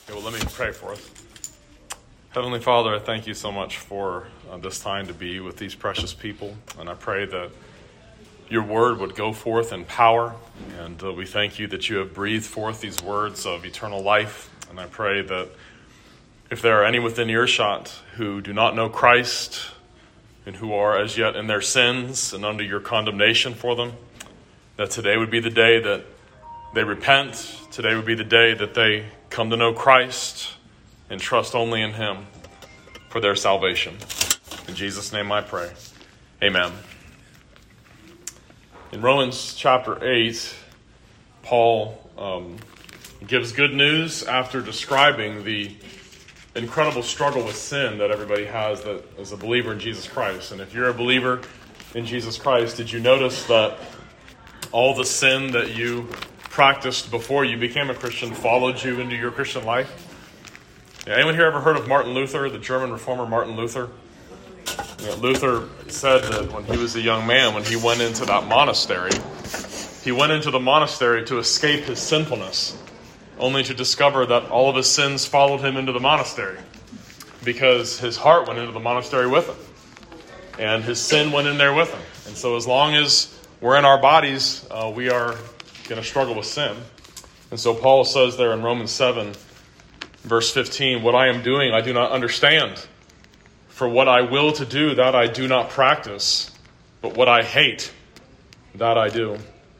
Well, let me pray for us. Heavenly Father, I thank you so much for this time to be with these precious people. And I pray that your word would go forth in power. And we thank you that you have breathed forth these words of eternal life. And I pray that if there are any within earshot who do not know Christ and who are as yet in their sins and under your condemnation for them, that today would be the day that they repent. Today would be the day that they come to know Christ and trust only in him for their salvation. In Jesus' name I pray. Amen. In Romans chapter 8, Paul gives good news after describing the incredible struggle with sin that everybody has that is a believer in Jesus Christ. And if you're a believer in Jesus Christ, did you notice that all the sin that you practiced before you became a Christian followed you into your Christian life? Yeah, anyone here ever heard of Martin Luther, the German reformer Martin Luther? Yeah, Luther said that when he was a young man, when he went into that monastery, he went into the monastery to escape his sinfulness, only to discover that all of his sins followed him into the monastery because his heart went into the monastery with him and his sin went in there with him. And so as long as we're in our bodies, we are going to struggle with sin. And so Paul says there in Romans 7, verse 15, "What I am doing I do not understand. For what I will to do, that I do not practice. But what I hate, that I do."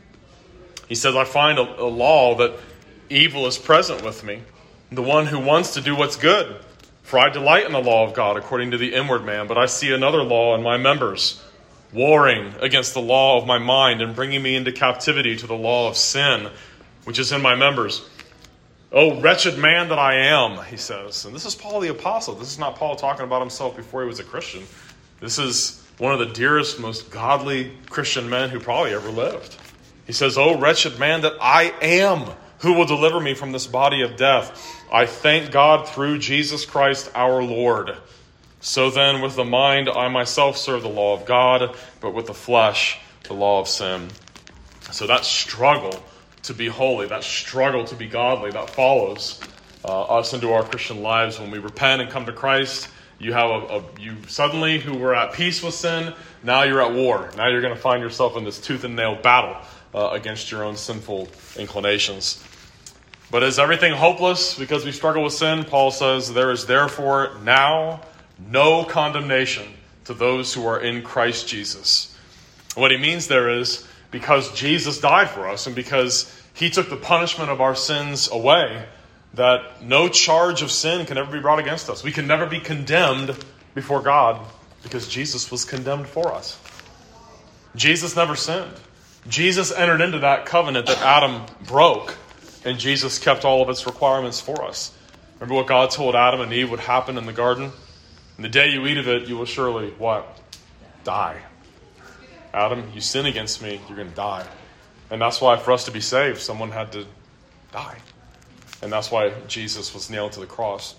He says, "I find a law that evil is present with me, the one who wants to do what's good. For I delight in the law of God according to the inward man. But I see another law in my members, warring against the law of my mind and bringing me into captivity to the law of sin, which is in my members. Oh, wretched man that I am," he says. And this is Paul the Apostle. This is not Paul talking about himself before he was a Christian. This is one of the dearest, most godly Christian men who probably ever lived. He says, "Oh, wretched man that I am, who will deliver me from this body of death? I thank God through Jesus Christ our Lord. So then, with the mind, I myself serve the law of God, but with the flesh, the law of sin." So that struggle to be holy, that struggle to be godly, that follows us into our Christian lives. When we repent and come to Christ, you have you suddenly, who were at peace with sin, now you're at war. Now you're going to find yourself in this tooth and nail battle against your own sinful inclinations. But is everything hopeless because we struggle with sin? Paul says, "There is therefore now no condemnation to those who are in Christ Jesus." What he means there is, because Jesus died for us and because he took the punishment of our sins away, that no charge of sin can ever be brought against us. We can never be condemned before God because Jesus was condemned for us. Jesus never sinned. Jesus entered into that covenant that Adam broke, and Jesus kept all of its requirements for us. Remember what God told Adam and Eve would happen in the garden? "In the day you eat of it, you will surely," what? "Die." Adam, you sin against me, you're going to die. And that's why for us to be saved, someone had to die. And that's why Jesus was nailed to the cross.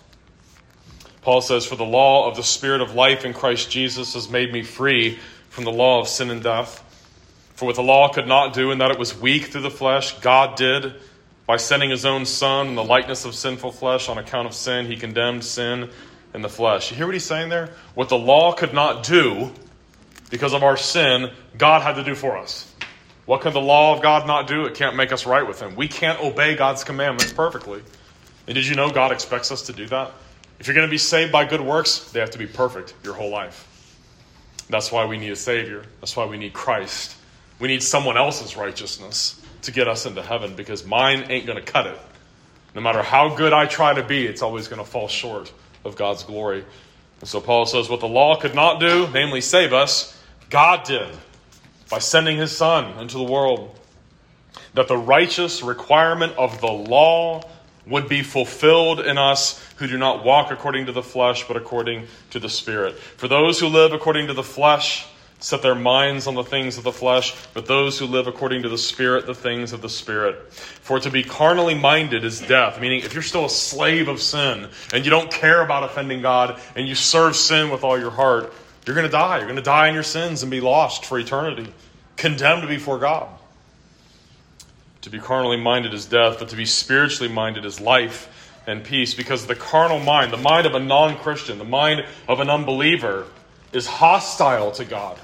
Paul says, "For the law of the Spirit of life in Christ Jesus has made me free from the law of sin and death. For what the law could not do, in that it was weak through the flesh, God did. By sending his own Son in the likeness of sinful flesh on account of sin, he condemned sin in the flesh." You hear what he's saying there? What the law could not do because of our sin, God had to do for us. What can the law of God not do? It can't make us right with him. We can't obey God's commandments perfectly. And did you know God expects us to do that? If you're going to be saved by good works, they have to be perfect your whole life. That's why we need a Savior. That's why we need Christ. We need someone else's righteousness to get us into heaven, because mine ain't going to cut it. No matter how good I try to be, it's always going to fall short of God's glory. And so Paul says, what the law could not do, namely save us, God did by sending his Son into the world, that the righteous requirement of the law would be fulfilled in us who do not walk according to the flesh, but according to the Spirit. For those who live according to the flesh set their minds on the things of the flesh, but those who live according to the Spirit, the things of the Spirit. For to be carnally minded is death. Meaning, if you're still a slave of sin, and you don't care about offending God, and you serve sin with all your heart, you're going to die. You're going to die in your sins and be lost for eternity, condemned before God. To be carnally minded is death, but to be spiritually minded is life and peace, because the carnal mind, the mind of a non-Christian, the mind of an unbeliever, is hostile to God.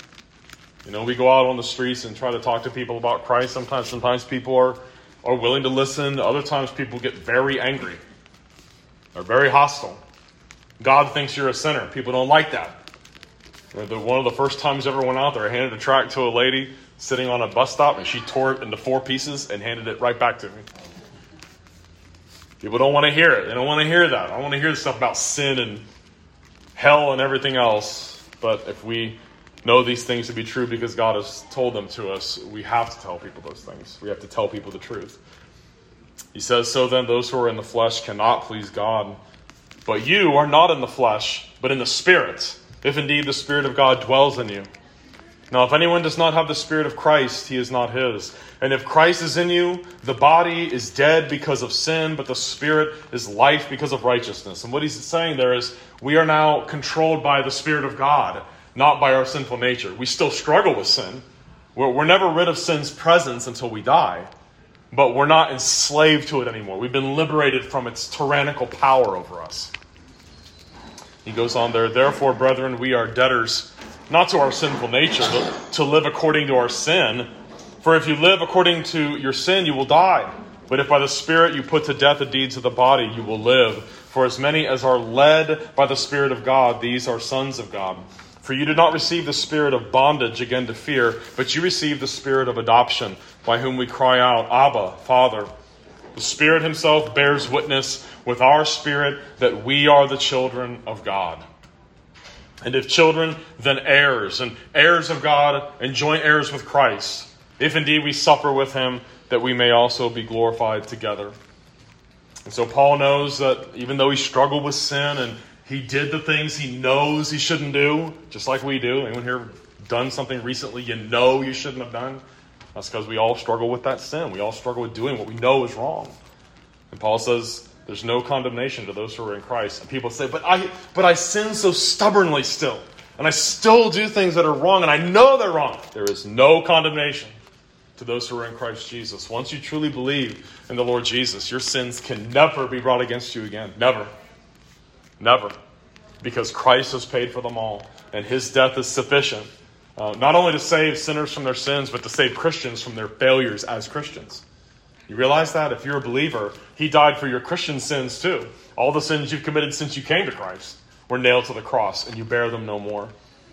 We go out on the streets and try to talk to people about Christ. Sometimes people are willing to listen. Other times people get very angry. They're very hostile. God thinks you're a sinner. People don't like that. One of the first times I ever went out there, I handed a tract to a lady sitting on a bus stop, and she tore it into 4 pieces and handed it right back to me. People don't want to hear it. They don't want to hear that. I don't want to hear the stuff about sin and hell and everything else. But if we know these things to be true because God has told them to us, we have to tell people those things. We have to tell people the truth. He says, so then those who are in the flesh cannot please God. But you are not in the flesh, but in the Spirit, if indeed the Spirit of God dwells in you. Now, if anyone does not have the Spirit of Christ, he is not his. And if Christ is in you, the body is dead because of sin, but the Spirit is life because of righteousness. And what he's saying there is, we are now controlled by the Spirit of God, not by our sinful nature. We still struggle with sin. We're never rid of sin's presence until we die. But we're not enslaved to it anymore. We've been liberated from its tyrannical power over us. He goes on there, therefore, brethren, we are debtors, not to our sinful nature, but to live according to our sin. For if you live according to your sin, you will die. But if by the Spirit you put to death the deeds of the body, you will live. For as many as are led by the Spirit of God, these are sons of God. For you did not receive the spirit of bondage again to fear, but you received the Spirit of adoption, by whom we cry out, Abba, Father. The Spirit himself bears witness with our spirit that we are the children of God. And if children, then heirs, and heirs of God, and joint heirs with Christ, if indeed we suffer with him, that we may also be glorified together. And so Paul knows that even though he struggled with sin, and he did the things he knows he shouldn't do, just like we do. Anyone here done something recently you know you shouldn't have done? That's because we all struggle with that sin. We all struggle with doing what we know is wrong. And Paul says there's no condemnation to those who are in Christ. And people say, but I sin so stubbornly still. And I still do things that are wrong, and I know they're wrong. There is no condemnation to those who are in Christ Jesus. Once you truly believe in the Lord Jesus, your sins can never be brought against you again. Never. Never. Because Christ has paid for them all. And his death is sufficient. Not only to save sinners from their sins, but to save Christians from their failures as Christians. You realize that? If you're a believer, he died for your Christian sins too. All the sins you've committed since you came to Christ were nailed to the cross, and you bear them no more.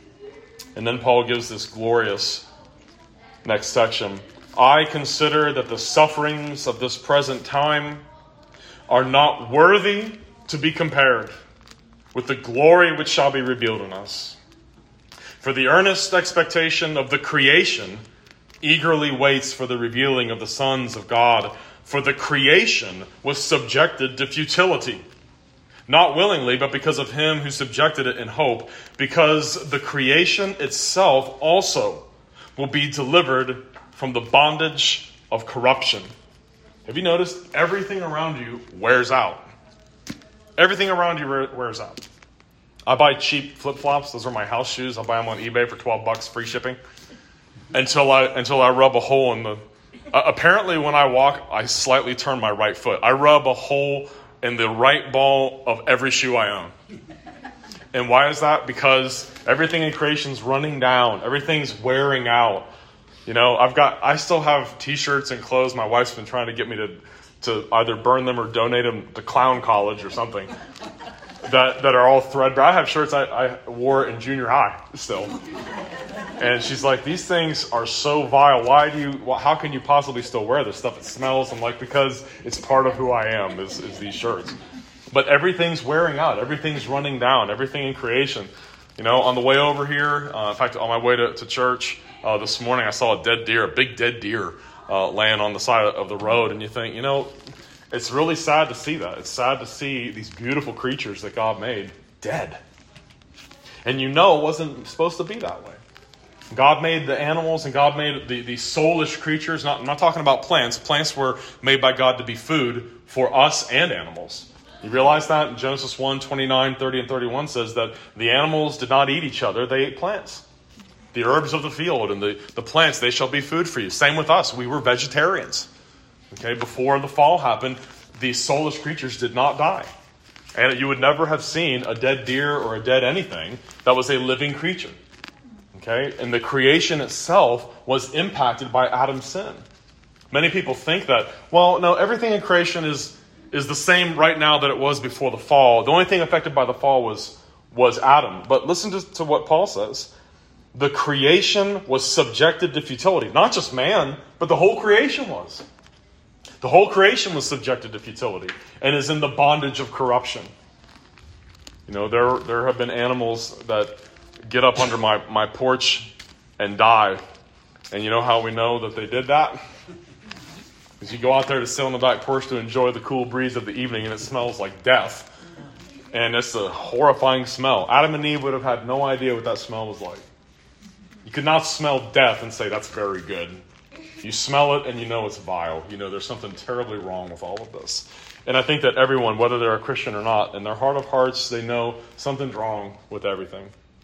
And then Paul gives this glorious next section. I consider that the sufferings of this present time are not worthy to be compared with the glory which shall be revealed in us. For the earnest expectation of the creation eagerly waits for the revealing of the sons of God. For the creation was subjected to futility, not willingly, but because of him who subjected it in hope, because the creation itself also will be delivered from the bondage of corruption. Have you noticed everything around you wears out? Everything around you wears out. I buy cheap flip-flops. Those are my house shoes. I'll buy them on eBay for $12, free shipping. Until I rub a hole in the... apparently when I walk, I slightly turn my right foot. I rub a hole in the right ball of every shoe I own. And why is that? Because everything in creation's running down. Everything's wearing out. I still have t-shirts and clothes. My wife's been trying to get me to either burn them or donate them to clown college or something that are all threadbare. I have shirts I wore in junior high still. And she's like, these things are so vile. How can you possibly still wear this stuff? It smells. I'm like, because it's part of who I am is these shirts. But everything's wearing out. Everything's running down. Everything in creation. On the way over here, in fact, on my way to church this morning, I saw a big dead deer laying on the side of the road. And you think, it's really sad to see that. It's sad to see these beautiful creatures that God made dead. And it wasn't supposed to be that way. God made the animals and God made the soulish creatures. I'm not talking about plants. Plants were made by God to be food for us and animals. You realize that? In Genesis 1, 29, 30, and 31 says that the animals did not eat each other. They ate plants. The herbs of the field and the plants, they shall be food for you. Same with us. We were vegetarians. Okay, before the fall happened, these soulless creatures did not die. And you would never have seen a dead deer or a dead anything that was a living creature. Okay? And the creation itself was impacted by Adam's sin. Many people think that, well, no, everything in creation is the same right now that it was before the fall. The only thing affected by the fall was Adam. But listen to what Paul says. The creation was subjected to futility. Not just man, but the whole creation was. The whole creation was subjected to futility and is in the bondage of corruption. You know, there have been animals that get up under my porch and die. And you know how we know that they did that? Because you go out there to sit on the back porch to enjoy the cool breeze of the evening and it smells like death. And it's a horrifying smell. Adam and Eve would have had no idea what that smell was like. You could not smell death and say, that's very good. You smell it and you know it's vile. You know there's something terribly wrong with all of this. And I think that everyone, whether they're a Christian or not, in their heart of hearts, they know something's wrong with everything.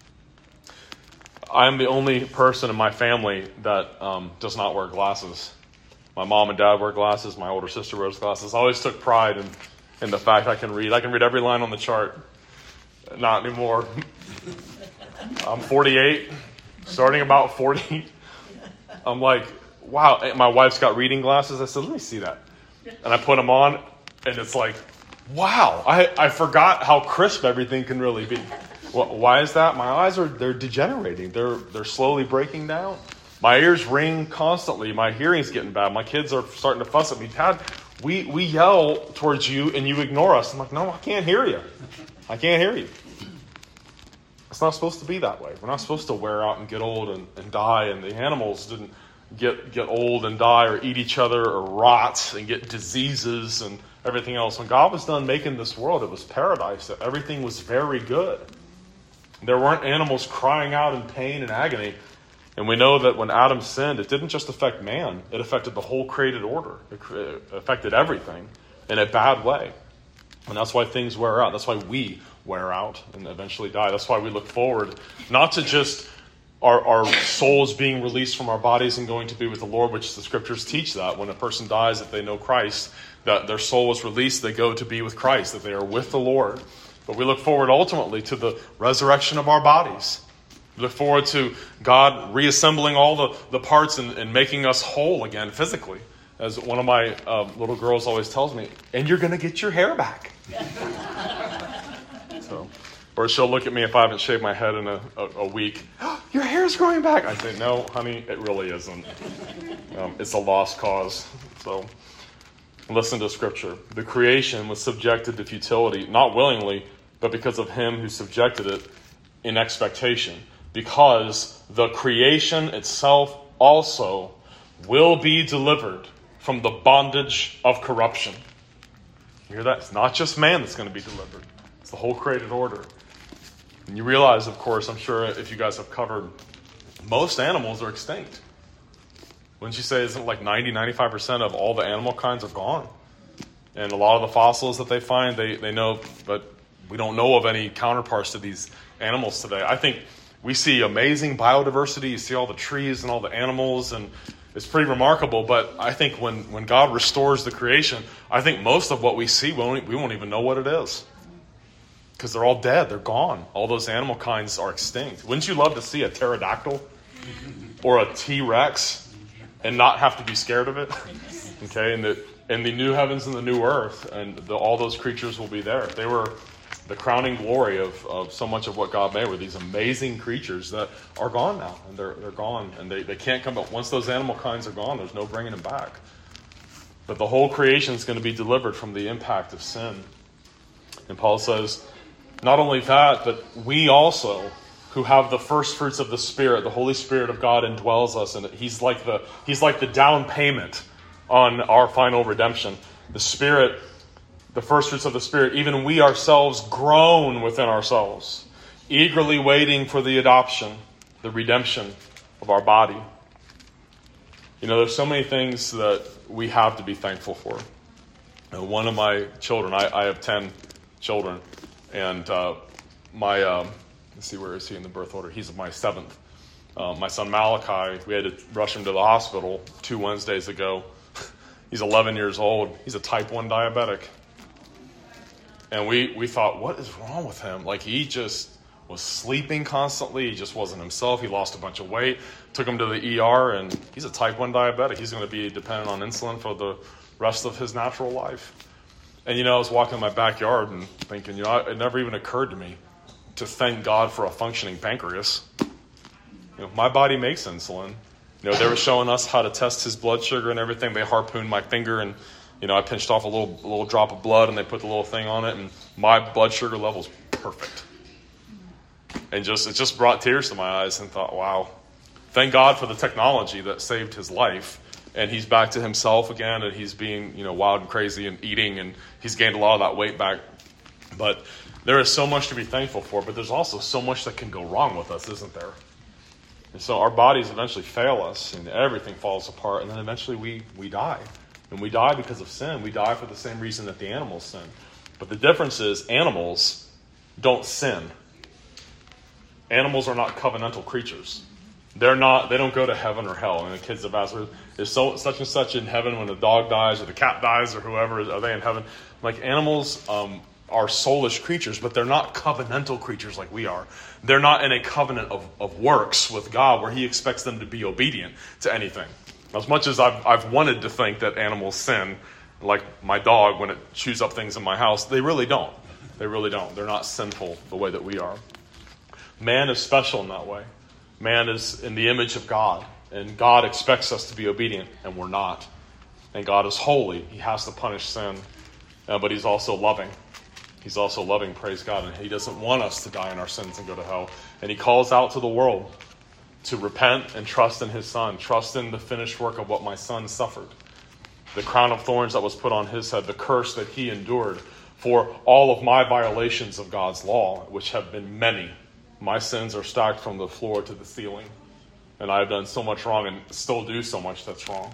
I'm the only person in my family that does not wear glasses. My mom and dad wear glasses. My older sister wears glasses. I always took pride in the fact I can read. I can read every line on the chart. Not anymore. I'm 48, starting about 40. I'm like, wow. My wife's got reading glasses. I said, let me see that. And I put them on, and it's like, wow. I forgot how crisp everything can really be. Well, why is that? My eyes they're degenerating. They're slowly breaking down. My ears ring constantly. My hearing's getting bad. My kids are starting to fuss at me. Dad, we yell towards you and you ignore us. I'm like, no, I can't hear you. I can't hear you. It's not supposed to be that way. We're not supposed to wear out and get old and die. And the animals didn't get old and die or eat each other or rot and get diseases and everything else. When God was done making this world, it was paradise. Everything was very good. There weren't animals crying out in pain and agony. And we know that when Adam sinned, it didn't just affect man. It affected the whole created order. It affected everything in a bad way. And that's why things wear out. That's why we wear out and eventually die. That's why we look forward, not to just our souls being released from our bodies and going to be with the Lord, which the scriptures teach that. When a person dies, if they know Christ, that their soul is released, they go to be with Christ, that they are with the Lord. But we look forward ultimately to the resurrection of our bodies. We look forward to God reassembling all the parts and making us whole again physically. As one of my little girls always tells me, and you're going to get your hair back. Or she'll look at me if I haven't shaved my head in a week. Oh, your hair's growing back. I say, no, honey, it really isn't. It's a lost cause. So listen to Scripture. The creation was subjected to futility, not willingly, but because of him who subjected it in expectation. Because the creation itself also will be delivered from the bondage of corruption. You hear that? It's not just man that's going to be delivered. It's the whole created order. And you realize, of course, I'm sure if you guys have covered, most animals are extinct. Wouldn't you say isn't like 90-95% of all the animal kinds are gone? And a lot of the fossils that they find, they know, but we don't know of any counterparts to these animals today. I think we see amazing biodiversity. You see all the trees and all the animals, and it's pretty remarkable. But I think when God restores the creation, I think most of what we see, we won't even know what it is. Because they're all dead. They're gone. All those animal kinds are extinct. Wouldn't you love to see a pterodactyl or a T-Rex and not have to be scared of it? Okay, and the new heavens and the new earth, and all those creatures will be there. They were the crowning glory of so much of what God made were these amazing creatures that are gone now. And they're gone. And they can't come back. Once those animal kinds are gone, there's no bringing them back. But the whole creation is going to be delivered from the impact of sin. And Paul says, not only that, but we also, who have the first fruits of the Spirit, the Holy Spirit of God indwells us, and He's like the down payment on our final redemption. The Spirit, the first fruits of the Spirit, even we ourselves groan within ourselves, eagerly waiting for the adoption, the redemption of our body. You know, there's so many things that we have to be thankful for. One of my children, I have 10 children. And let's see, where is he in the birth order? He's my 7th. My son Malachi, we had to rush him to the hospital 2 Wednesdays ago. He's 11 years old. He's a type 1 diabetic. And we thought, what is wrong with him? Like, he just was sleeping constantly. He just wasn't himself. He lost a bunch of weight. Took him to the ER, and he's a type 1 diabetic. He's going to be dependent on insulin for the rest of his natural life. And, I was walking in my backyard and thinking, it never even occurred to me to thank God for a functioning pancreas. My body makes insulin. They were showing us how to test his blood sugar and everything. They harpooned my finger, and I pinched off a little drop of blood, and they put the little thing on it, and my blood sugar level's perfect. And it just brought tears to my eyes, and thought, wow, thank God for the technology that saved his life. And he's back to himself again, and he's being wild and crazy and eating, and he's gained a lot of that weight back. But there is so much to be thankful for, but there's also so much that can go wrong with us, isn't there? And so our bodies eventually fail us, and everything falls apart, and then eventually we die. And we die because of sin. We die for the same reason that the animals sin. But the difference is animals don't sin. Animals are not covenantal creatures. They don't go to heaven or hell. And the kids have asked, is such and such in heaven when the dog dies or the cat dies or whoever? Are they in heaven? Like, animals are soulish creatures, but they're not covenantal creatures like we are. They're not in a covenant of works with God where he expects them to be obedient to anything. As much as I've wanted to think that animals sin, like my dog when it chews up things in my house, they really don't. They really don't. They're not sinful the way that we are. Man is special in that way. Man is in the image of God, and God expects us to be obedient, and we're not. And God is holy. He has to punish sin, but he's also loving. He's also loving, praise God, and he doesn't want us to die in our sins and go to hell. And he calls out to the world to repent and trust in his Son. Trust in the finished work of what my Son suffered. The crown of thorns that was put on his head, the curse that he endured for all of my violations of God's law, which have been many. My sins are stacked from the floor to the ceiling. And I have done so much wrong and still do so much that's wrong.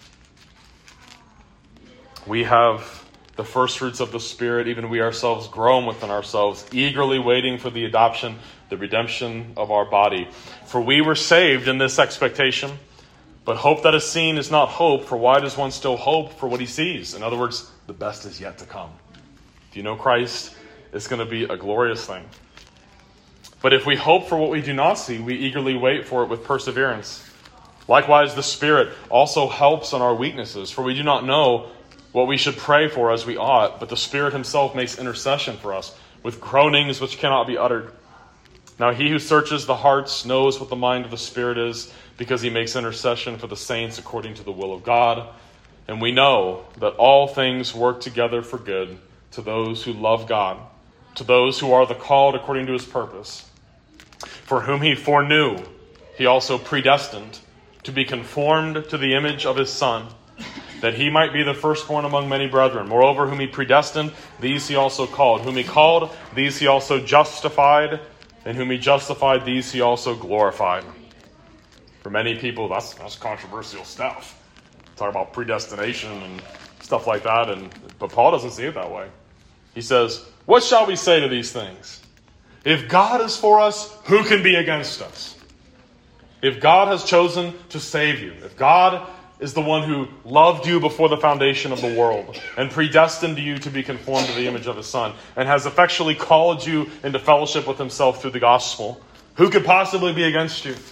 We have the first fruits of the Spirit, even we ourselves groan within ourselves, eagerly waiting for the adoption, the redemption of our body. For we were saved in this expectation, but hope that is seen is not hope, for why does one still hope for what he sees? In other words, the best is yet to come. If you know Christ, it's going to be a glorious thing. But if we hope for what we do not see, we eagerly wait for it with perseverance. Likewise, the Spirit also helps on our weaknesses, for we do not know what we should pray for as we ought, but the Spirit himself makes intercession for us with groanings which cannot be uttered. Now he who searches the hearts knows what the mind of the Spirit is, because he makes intercession for the saints according to the will of God. And we know that all things work together for good to those who love God, to those who are the called according to his purpose. For whom he foreknew, he also predestined to be conformed to the image of his Son, that he might be the firstborn among many brethren. Moreover, whom he predestined, these he also called. Whom he called, these he also justified. And whom he justified, these he also glorified. For many people, that's controversial stuff. Talk about predestination and stuff like that. But Paul doesn't see it that way. He says, what shall we say to these things? If God is for us, who can be against us? If God has chosen to save you, if God is the one who loved you before the foundation of the world and predestined you to be conformed to the image of his Son and has effectually called you into fellowship with himself through the gospel, who could possibly be against you?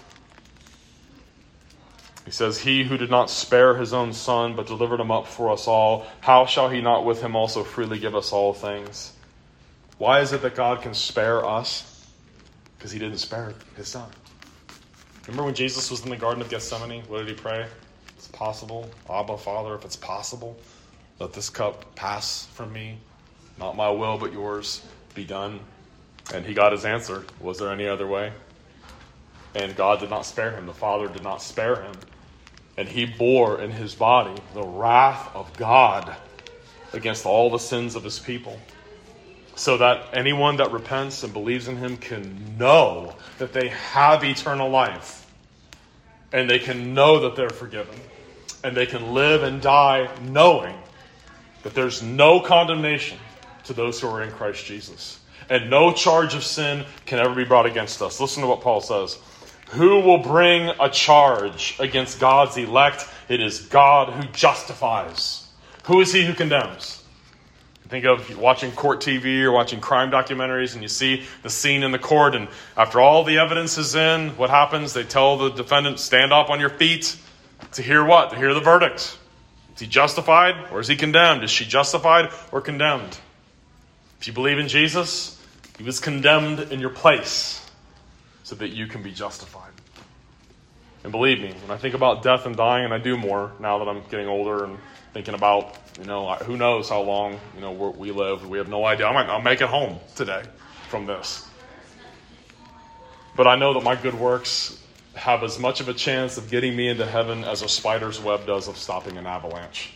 He says, he who did not spare his own Son but delivered him up for us all, how shall he not with him also freely give us all things? Why is it that God can spare us? Because he didn't spare his Son. Remember when Jesus was in the Garden of Gethsemane? What did he pray? It's possible. Abba, Father, if it's possible, let this cup pass from me. Not my will, but yours be done. And he got his answer. Was there any other way? And God did not spare him. The Father did not spare him. And he bore in his body the wrath of God against all the sins of his people, so that anyone that repents and believes in him can know that they have eternal life. And they can know that they're forgiven. And they can live and die knowing that there's no condemnation to those who are in Christ Jesus. And no charge of sin can ever be brought against us. Listen to what Paul says. Who will bring a charge against God's elect? It is God who justifies. Who is he who condemns? Think of watching court TV or watching crime documentaries, and you see the scene in the court, and after all the evidence is in, what happens? They tell the defendant, stand up on your feet to hear what? To hear the verdict. Is he justified or is he condemned? Is she justified or condemned? If you believe in Jesus, he was condemned in your place so that you can be justified. And believe me, when I think about death and dying, and I do more now that I'm getting older and thinking about, who knows how long, we live. We have no idea. I'll make it home today from this. But I know that my good works have as much of a chance of getting me into heaven as a spider's web does of stopping an avalanche.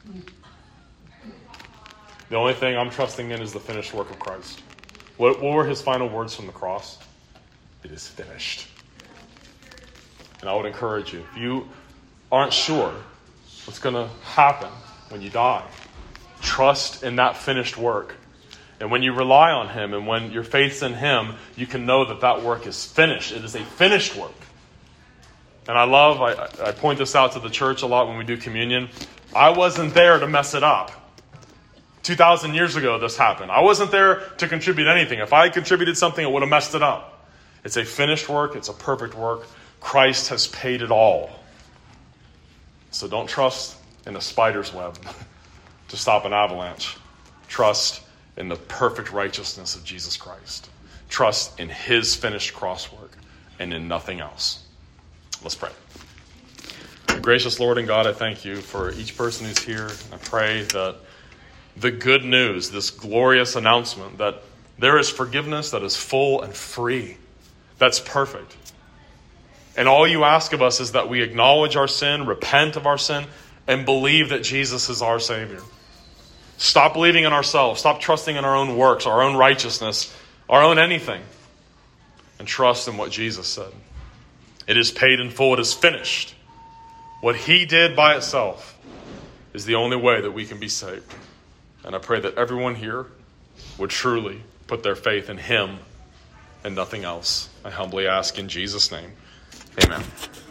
The only thing I'm trusting in is the finished work of Christ. What were his final words from the cross? It is finished. And I would encourage you, if you aren't sure what's going to happen when you die, trust in that finished work. And when you rely on him and when your faith's in him, you can know that that work is finished. It is a finished work. And I point this out to the church a lot when we do communion. I wasn't there to mess it up. 2,000 years ago this happened. I wasn't there to contribute anything. If I contributed something, it would have messed it up. It's a finished work. It's a perfect work. Christ has paid it all. So don't trust in a spider's web to stop an avalanche. Trust in the perfect righteousness of Jesus Christ. Trust in his finished cross work and in nothing else. Let's pray. Gracious Lord and God, I thank you for each person who's here. I pray that the good news, this glorious announcement that there is forgiveness that is full and free, that's perfect. And all you ask of us is that we acknowledge our sin, repent of our sin, and believe that Jesus is our Savior. Stop believing in ourselves. Stop trusting in our own works, our own righteousness, our own anything. And trust in what Jesus said. It is paid in full. It is finished. What he did by itself is the only way that we can be saved. And I pray that everyone here would truly put their faith in him and nothing else. I humbly ask in Jesus' name. Amen.